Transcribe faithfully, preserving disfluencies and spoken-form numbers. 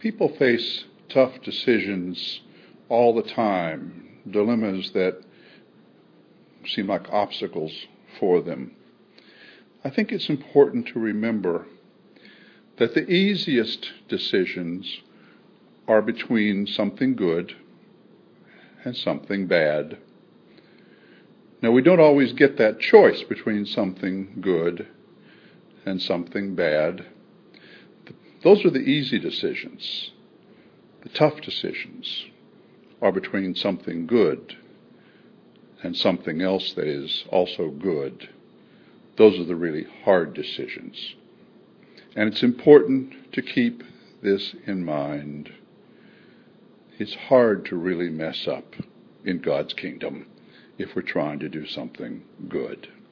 People face tough decisions all the time, dilemmas that seem like obstacles for them. I think it's important to remember that the easiest decisions are between something good and something bad. Now, we don't always get that choice between something good and something bad. Those are the easy decisions. The tough decisions are between something good and something else that is also good. Those are the really hard decisions. And it's important to keep this in mind. It's hard to really mess up in God's kingdom if we're trying to do something good.